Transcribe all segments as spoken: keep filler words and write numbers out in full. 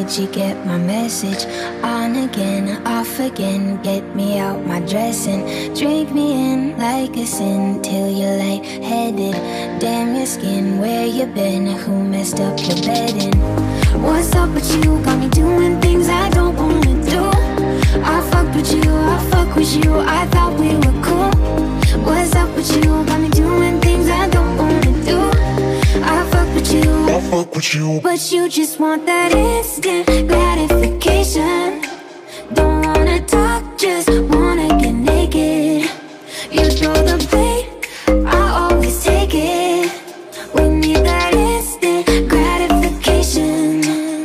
Did you get my message? On again, off again. Get me out my dressing. Drink me in like a sin till you're lightheaded. Damn your skin, where you been? Who messed up your bedding? What's up with you? Got me doing things I don't wanna do. I fucked with you, I fuck with you. I thought we were cool. What's up with you? Got me doing things I don't wanna do. I fuck with you, I fuck with you, but you just want that instant gratification. Don't wanna talk, just wanna get naked. You throw the bait, I always take it. We need that instant gratification.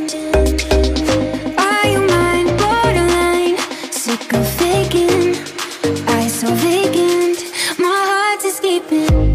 Are you mine, borderline? Sick of faking, eyes so vacant. My heart's escaping.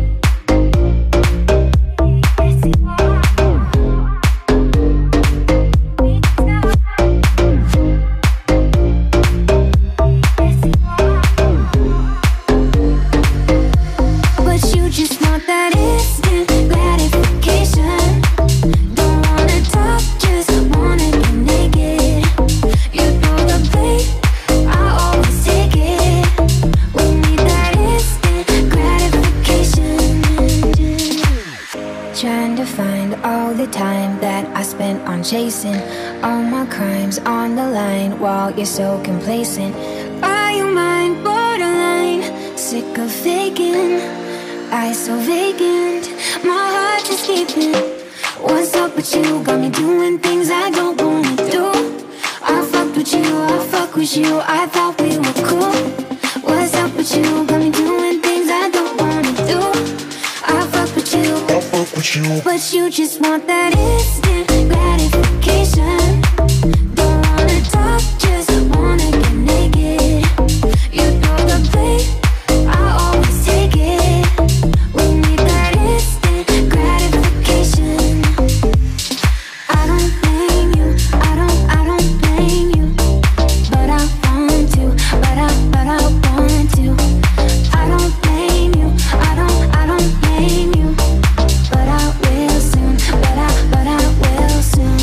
Chasing all my crimes on the line while you're so complacent. Are you mine, borderline? Sick of faking, eyes so vacant. My heart is escaping. What's up with you? Got me doing things I don't wanna do. I fucked with you, I fuck with you. I thought we were cool. What's up with you? Got me doing things I don't wanna do. I fuck with you, I fuck with you, but you just want that instant gratification. Don't wanna talk, just wanna get naked. You know the bait, I always take it. We need that instant gratification. I don't blame you, I don't, I don't blame you. But I want to, but I, but I want to. I don't blame you, I don't, I don't blame you. But I will soon, but I, but I will soon.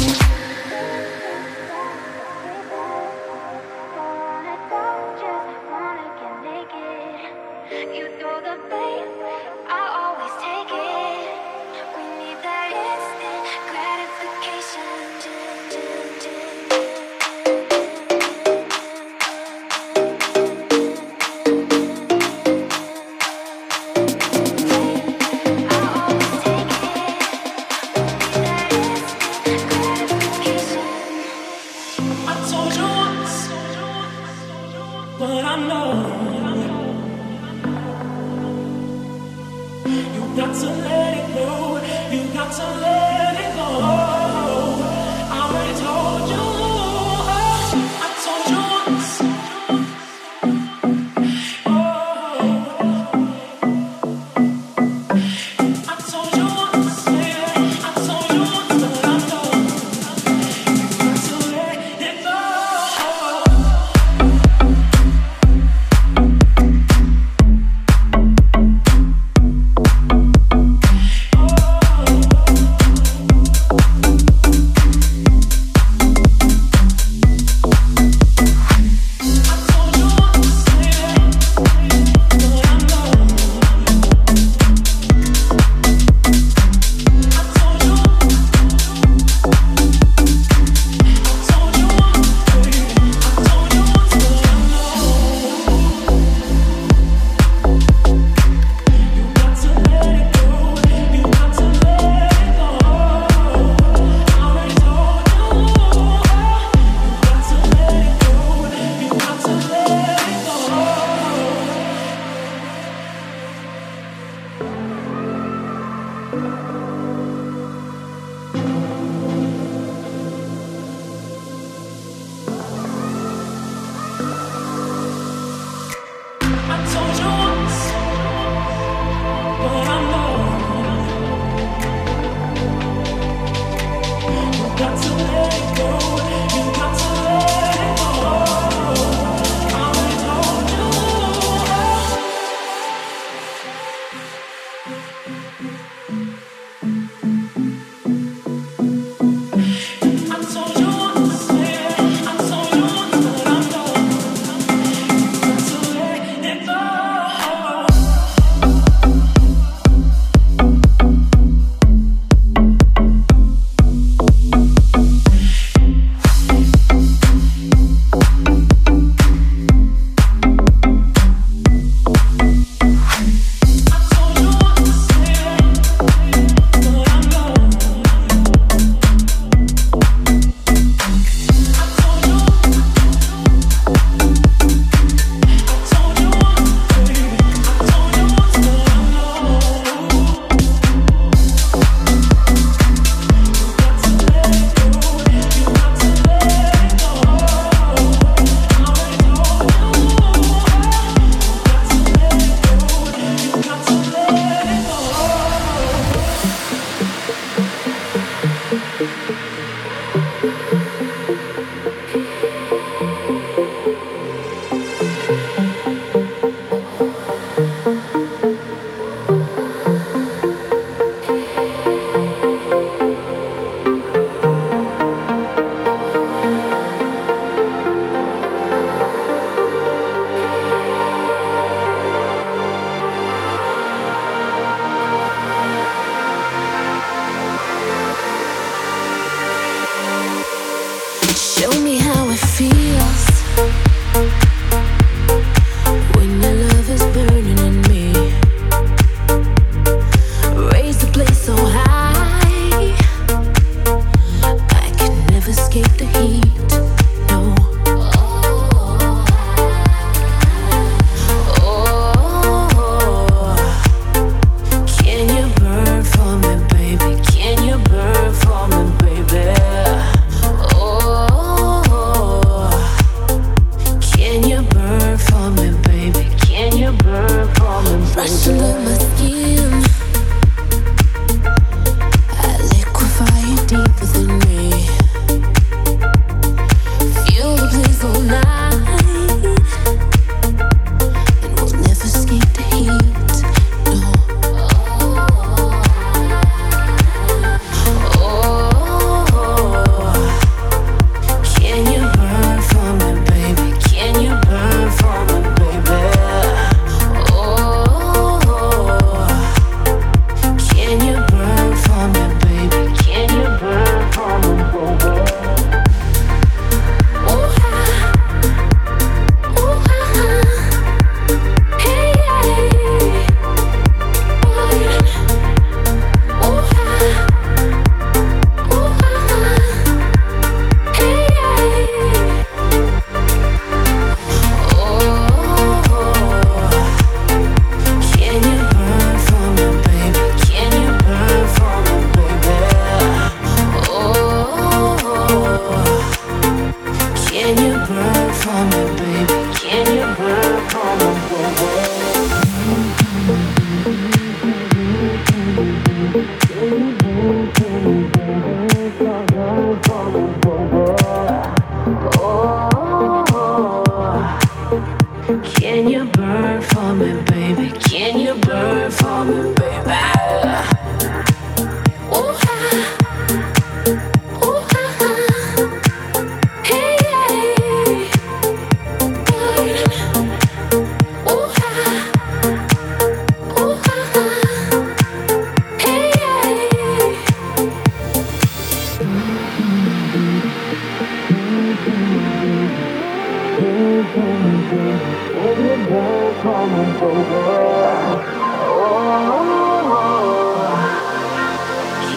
You throw the bait, I always take it. We need that instant gratification. I always take it. We need that instant gratification. I told you once, but I know you got to let it go. You got to let it go. I already told you. I told you once. Oh, I told you once. Yeah, I told you once, but I know you got to let it go. Oh,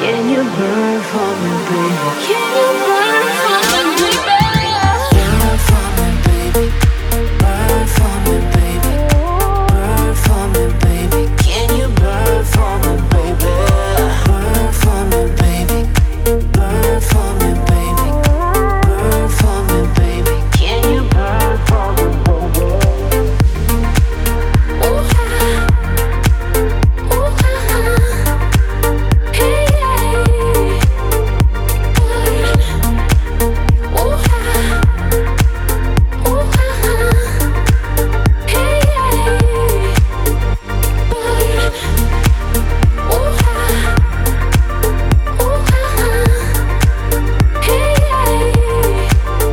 Can you burn for me, baby? Can you burn for me, baby? Burn for me, baby. Burn for me, baby. Burn for me, baby. Can you burn for me, baby? Burn for me, baby. Burn for me, baby. Burn for me, baby. Can you burn for me, baby? Ooh, ha. Ooh, ha. Hey, hey. Ooh, ha. Ooh, ha. Hey, hey. Ooh, ha. Ooh, ha. Hey, hey.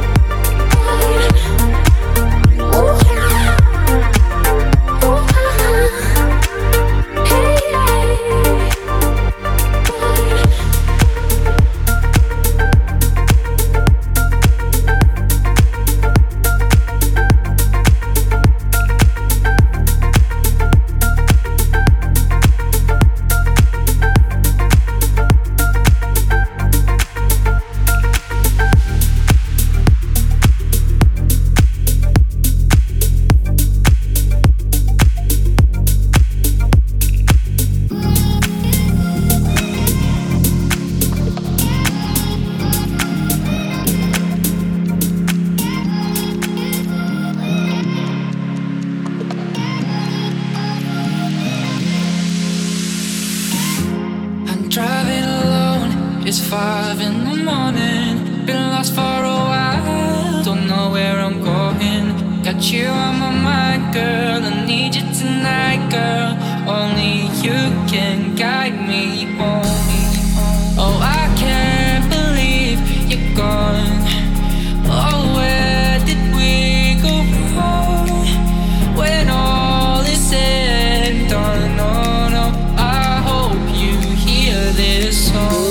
I'm driving alone, it's five in the morning. Been lost for a while, don't know where I'm going. Got you on my mind, girl, I need you tonight, girl. Only you can guide me home. Oh, I can't believe you're gone. Oh, where did we go wrong? When all is said and done, no, no, I hope you hear this song.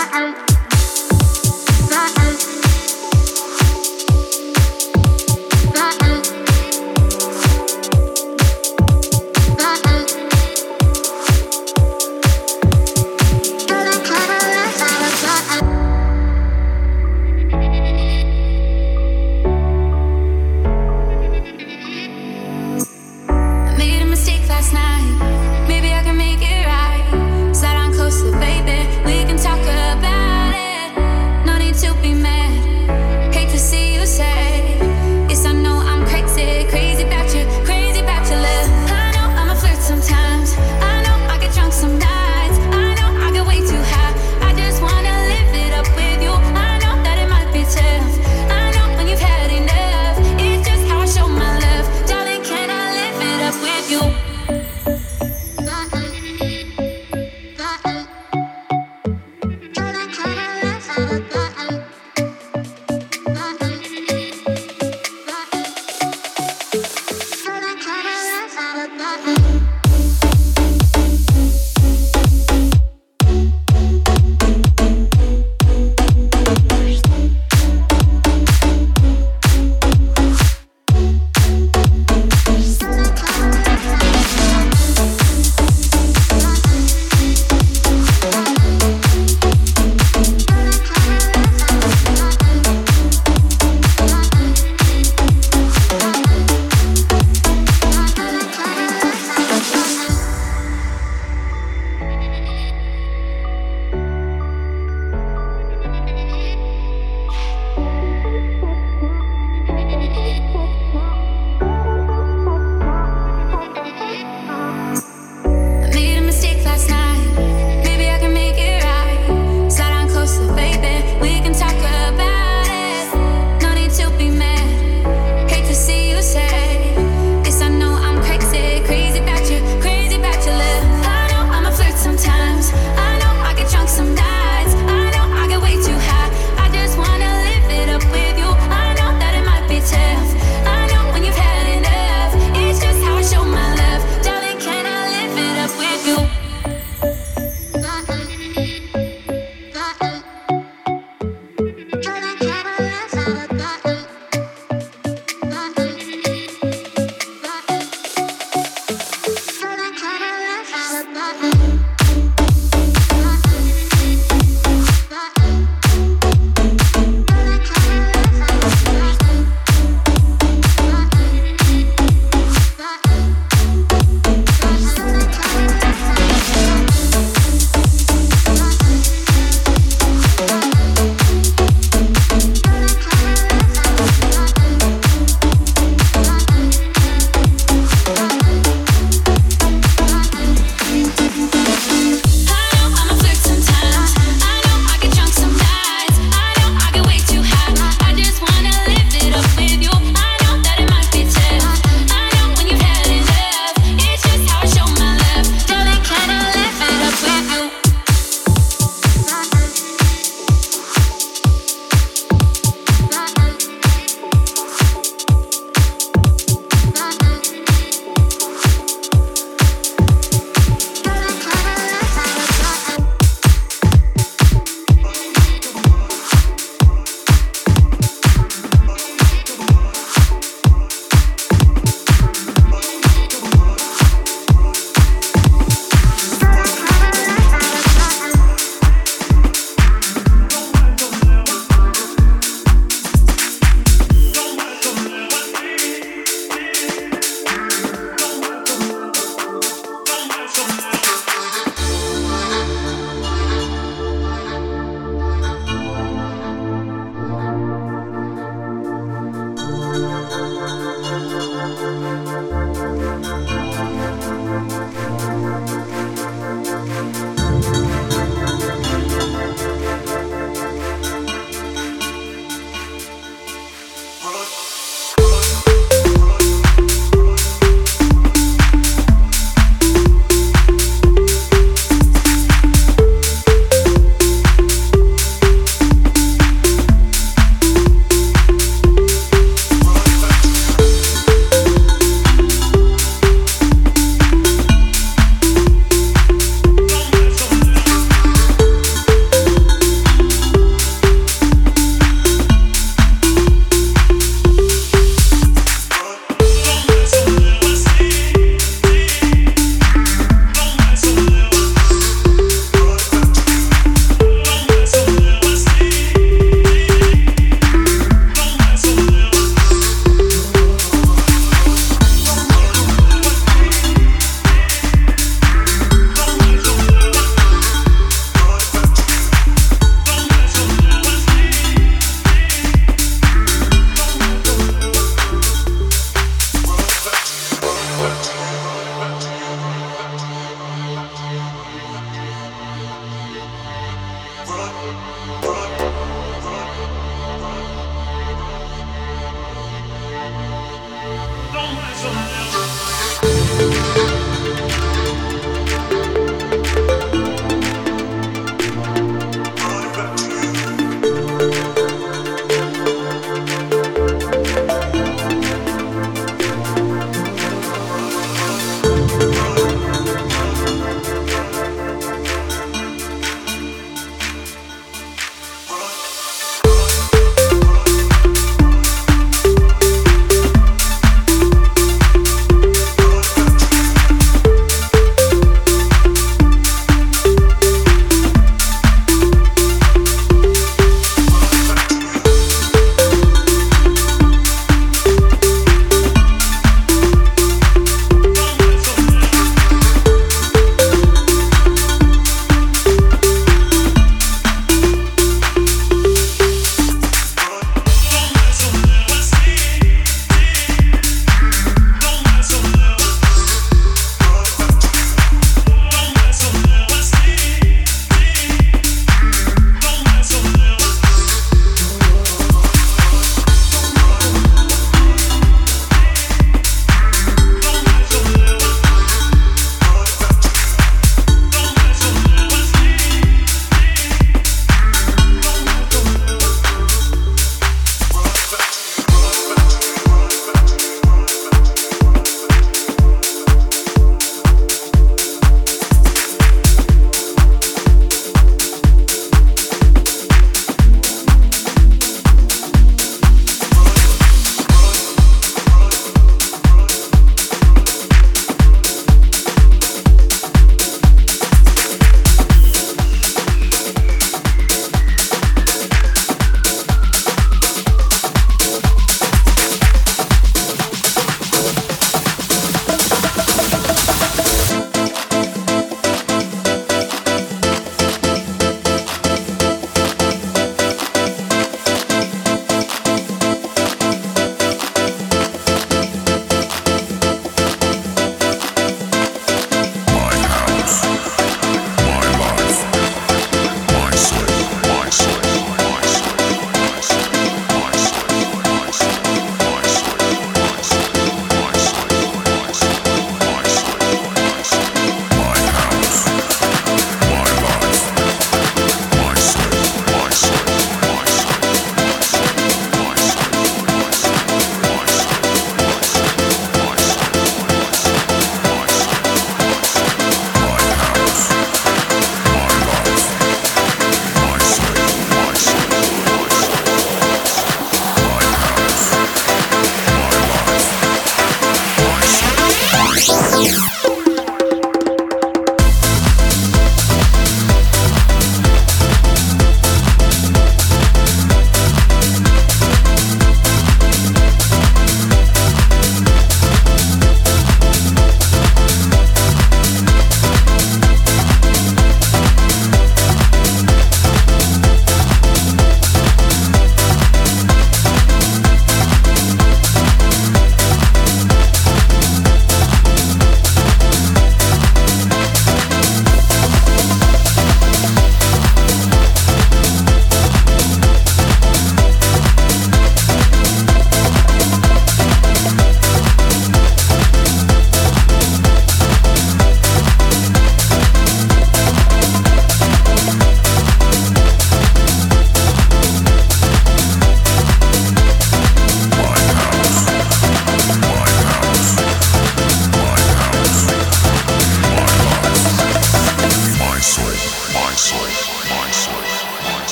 Maybe I can make it right. Slide on closer, baby. We can talk about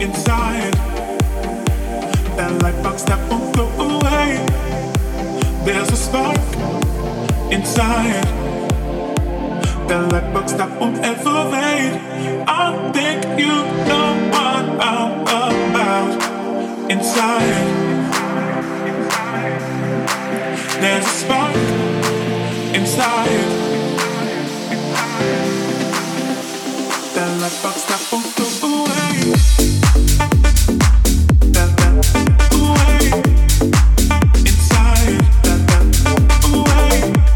inside. That light box that won't go away. There's a spark inside. That light box that won't ever fade. I think you know what I'm about. Inside, there's a spark inside. That light box that won't go away. That that away. Inside. That that away.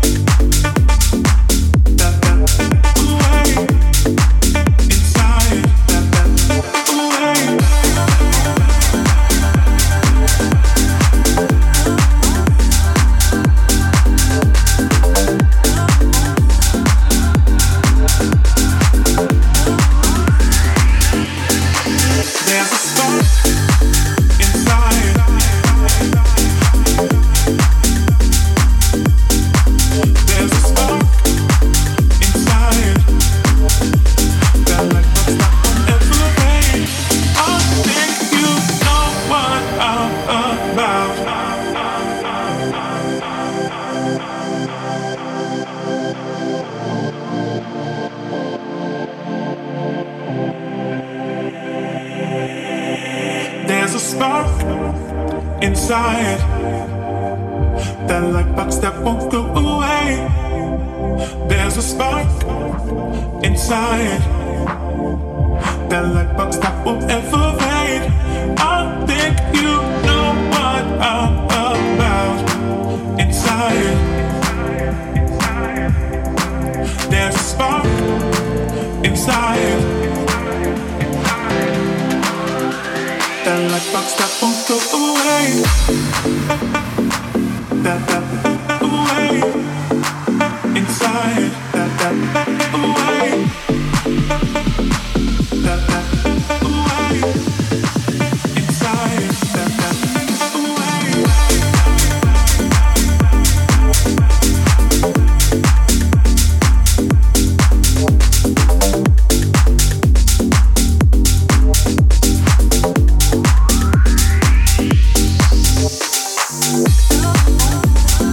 That that away. Inside. That that away. There's a spark inside. There's a spark inside. That light box that won't ever fade. I think you know what I'm about. There's a spark inside. That light box that won't go away. There's a spark inside. That light box that won't ever fade. I think you know what I'm about. Inside. There's a spark inside. That light box that won't go away. That that away. Inside. That that away. That that away. Inside. That that away. Oh,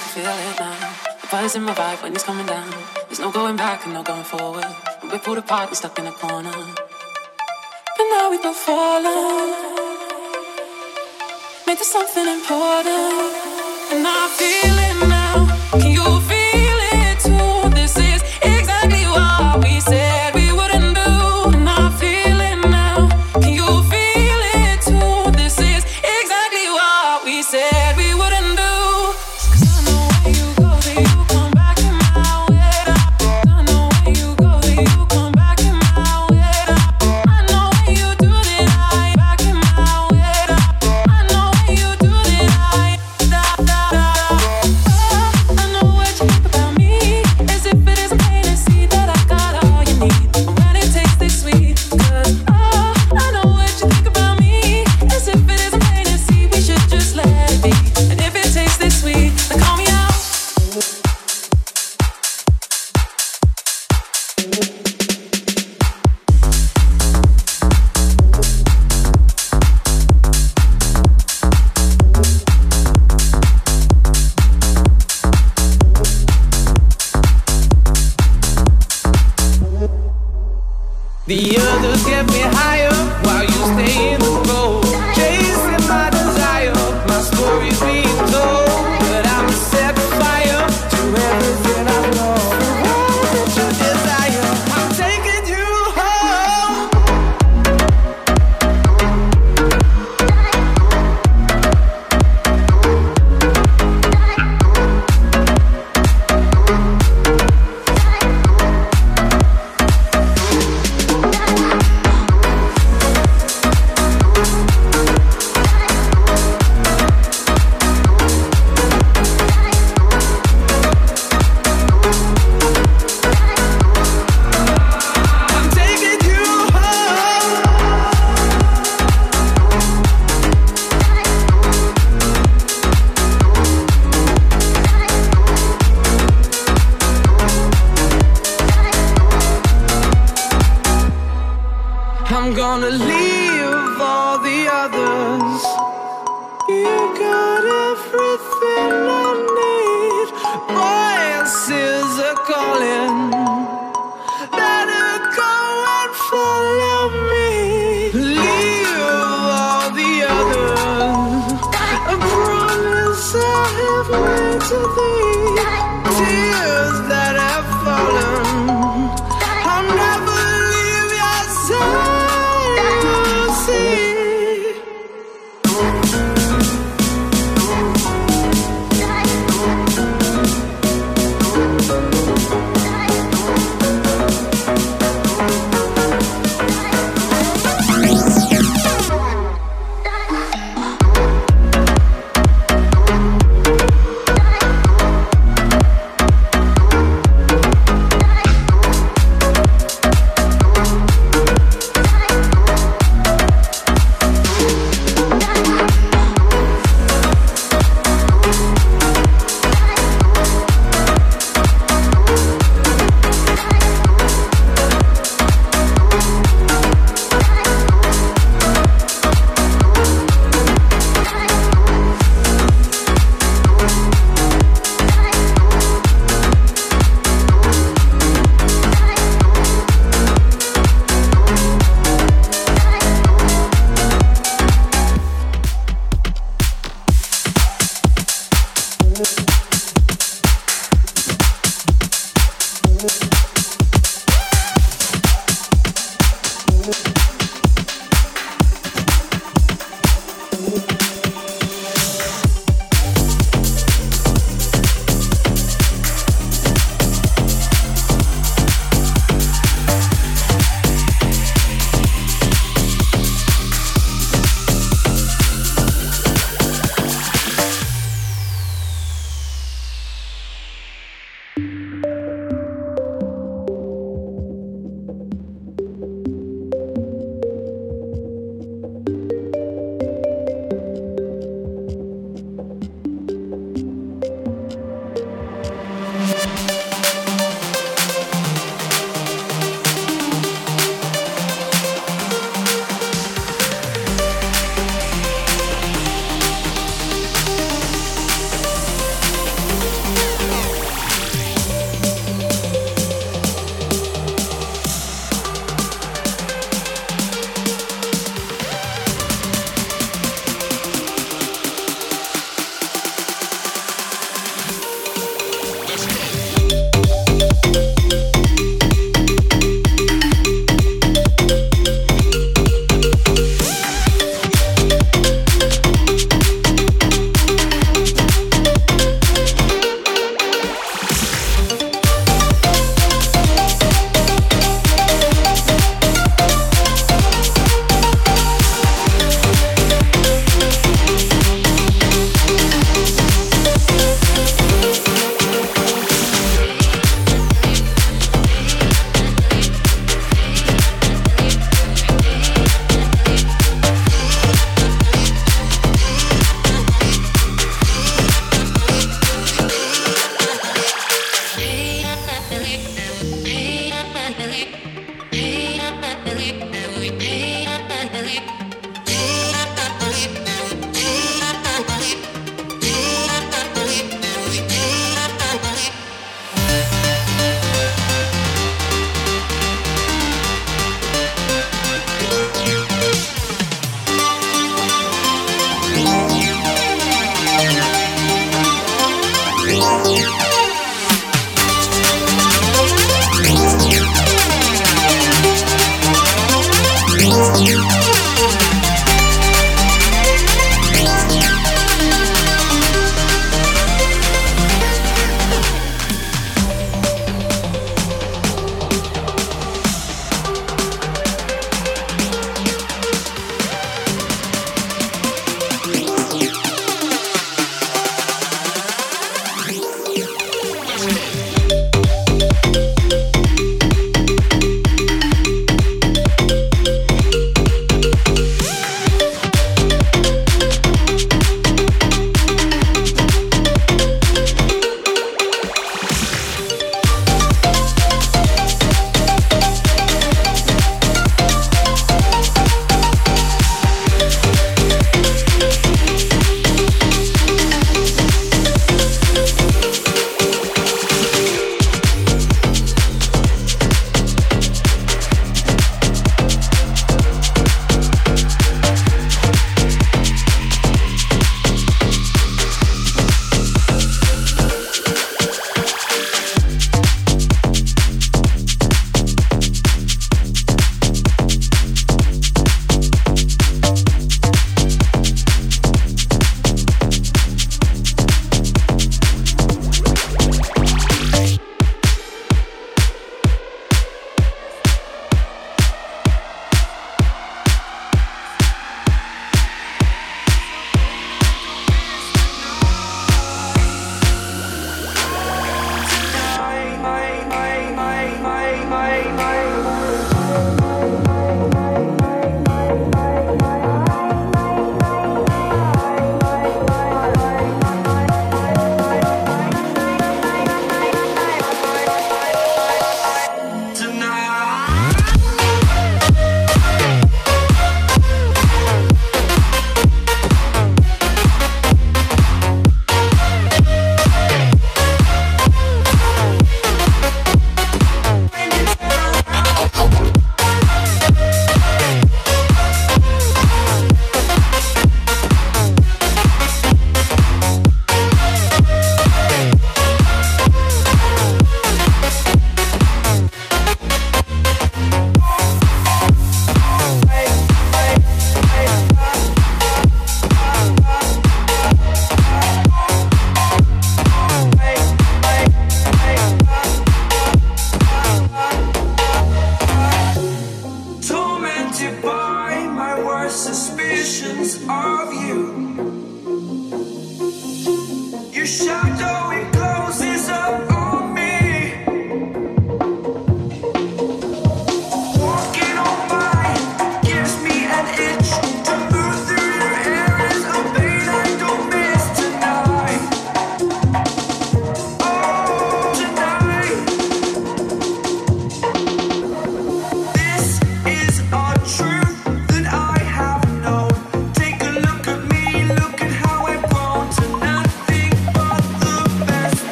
can feel it now. The buzz in my vibe when it's coming down. There's no going back and no going forward. We're pulled apart and stuck in a corner. But now we both fallen. Made this something important. And I feel it now. Can you feel it too? This is exactly what we said we wouldn't do. And I feel it now. Can you feel it too? This is exactly what we said we wouldn't do. Cause I know where you go, that you come back in my way. I know where you go, that you come back in my way. I know where you do that, I back in my way. I know where you do that, I da da da. Oh, I know what you think about me, as if it isn't plain to see that I got all you need. And when it tastes this sweet, cause oh, I know what you think about me, as if it isn't plain to see we should just let it be. And if it tastes this sweet, then call me out. The others get me higher while you stay in the road, chasing my desire, my story's being told, but I'm set fire to everything I know. What is your desire? I'm taking you home. I'm taking you home. I'm gonna leave all the others. You got everything I need. Voices are calling. Better go and follow me. Leave all the others. I promise I have made to thee. Tears that have fallen. I'll never leave your side. You'll see.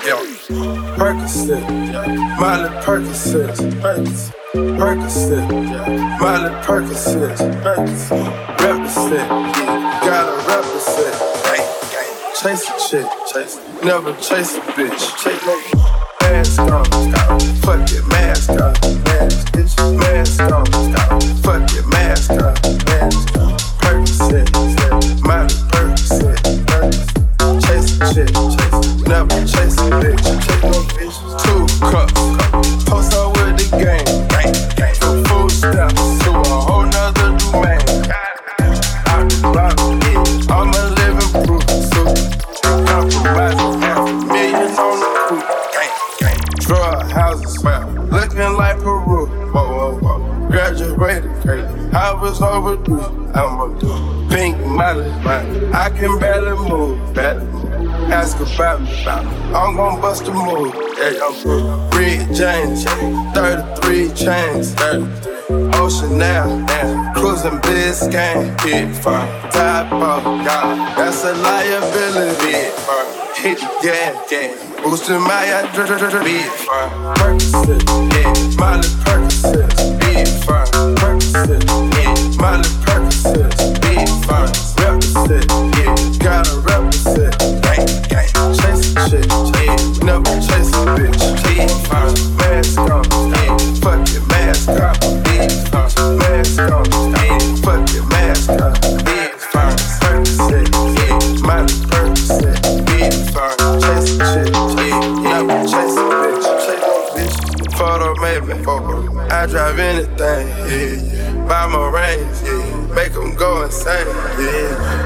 yo. Percocet, yeah. Miley Percocet, Percocet, Percocet, yeah. Miley Percocet, Percocet, represent, yeah. Gotta represent, gang, gang. Chase a chick, chase, never chase a bitch, chase no mask on, stop, fuck it, mask on, mask, bitch, mask on, stop, fuck it, mask on, mask on. Percocet, yeah. Miley Percocet, Percocet. Chase a chick, chase, never chase a bitch, chase no bitch. Two cups, post up with the game, gang, gang. From food stamps to a whole nother domain. Out the block, yeah, I'm a living proof. So compromising half a million on the coupe, gang, gang. Drug houses, well, looking like Peru. Whoa, whoa, whoa. Graduated, crazy. I was overdue. I'm a dude. Pink Molly, I can barely move, barely move. Ask about me, about me. I'm gon' bust a move. Yeah, I'm good. Red James, thirty-three chains, thirty-three. Ocean now, now. Cruising Biscayne, hit fire. Top off, y'all. That's a liability. Hit fire. Hit the gas, gas. Boosting my adrenaline. Big fire. Percocet, yeah. Miley Percocet, big fire. Percocet, yeah. Miley Percocet, big fire. Represent, yeah. Gotta represent, gang, gang. Chase a chick, yeah. Never chase a bitch, big fire. Mask on, yeah. Fuck it, mask on, big fire. Mask on, yeah. Fuck it, mask on, big fire. Percocet, yeah. Miley Percocet, big fire. Chase a chick, yeah. Never chase a bitch, chase no bitch. Photo made me, photo. I drive anything, yeah, yeah. Buy my range, yeah. Make them go insane, yeah.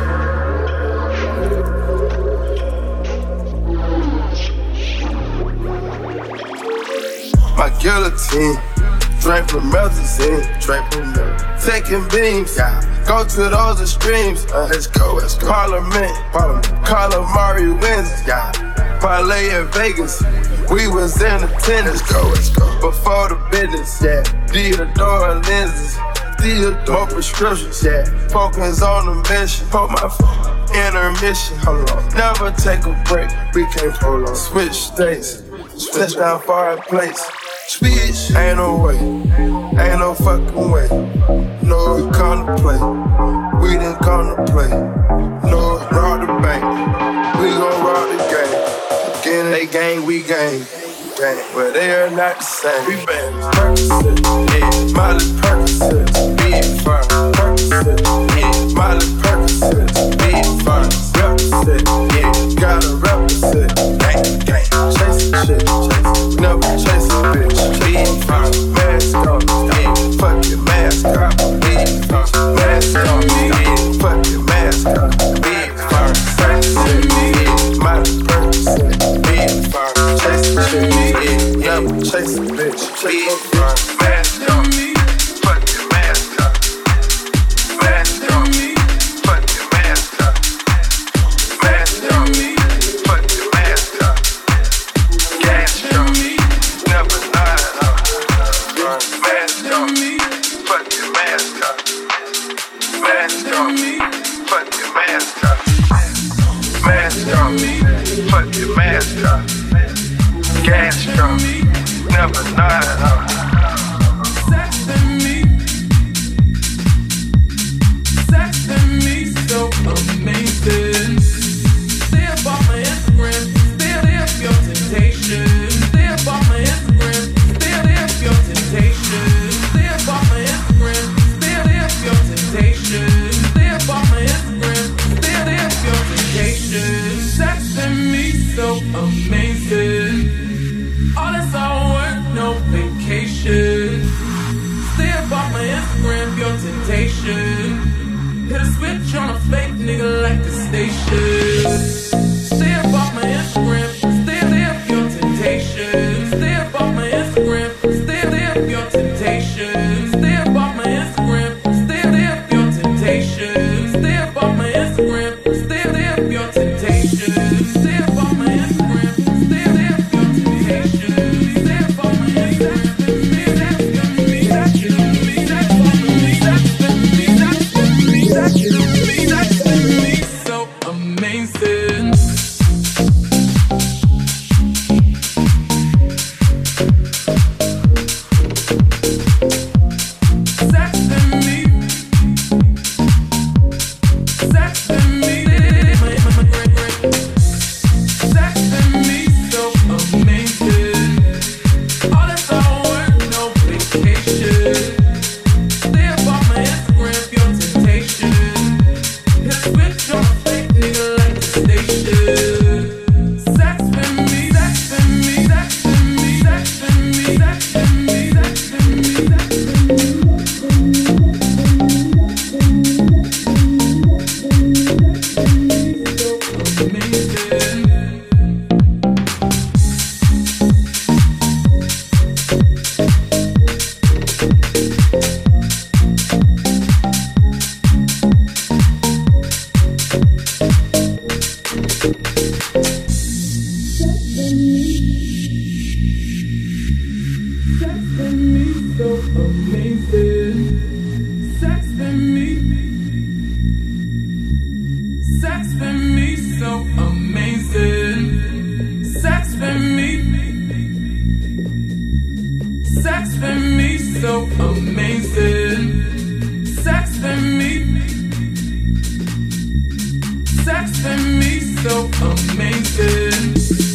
My guillotine, drink from Melazine, drink from Melazine. Taking beams, yeah. Go to those extremes, uh, let's go, let's go. Parliament, Parliament. Calamari wins, yeah. Parlay in Vegas, we was in attendance, go, let's go. Before the business, yeah. Theodore lenses, Theodore prescriptions, yeah. Focus on the mission, put my phone, intermission, hold on. Never take a break, we can't prolong. Switch states, touchdown far place. Switch, ain't no way, ain't no fucking way. No, we come to play, we didn't come to play. No, rob the bank, we gon' rob the game. Again, they gang, we gang. Gang, but they are not the same. We bang Percocet, yeah. Miley Percocet, big fire. Percocet, yeah. Miley Percocet, big fire. Represent, yeah. Gotta represent, gang, gang. Chase a chick, chase, never chase a bitch. Big fire, mask on, yeah. Fuck your mask on, big fire. Mask on, yeah. Fuck your mask on, big fire. Percocet, yeah. Miley Percocet, big fire. Chase a chick. Yeah, never chase a bitch, chase a bitch. Mask on me, put your mask up. Mask on me, put your mask up. Mask on me, put your mask up. Gas on me, never lie up. Mask on me, put your mask up. Mask on me, put your mask up. Mask on me, put your mask up. Gas from me, never not up. Sex and me, sex and me, so amazing. Stay up on my Instagram, stay there for your temptation. Stay up on my Instagram, stay there for your temptation. Stay up on my Instagram, stay there for your temptation. Stay up on my Instagram, stay there for your temptation. Sex and me, so amazing. All this all work, no vacation. Stay up on my Instagram, your temptation. Hit a switch on a fake nigga like a station. Stay up on my Instagram, stay there for your temptation. Stay up on my Instagram, stay there for your temptation. Stay up on my Instagram, stay there for your temptation. Stay up on my Instagram, stay there for your temptation. Stay up on my Instagram, stay there for your temptation. Stay up on my Instagram, that's gonna be, that's gonna be, that's gonna be, that's gonna be, that's gonna be, that's gonna be, that's gonna be so amazing. Sex for me so amazing.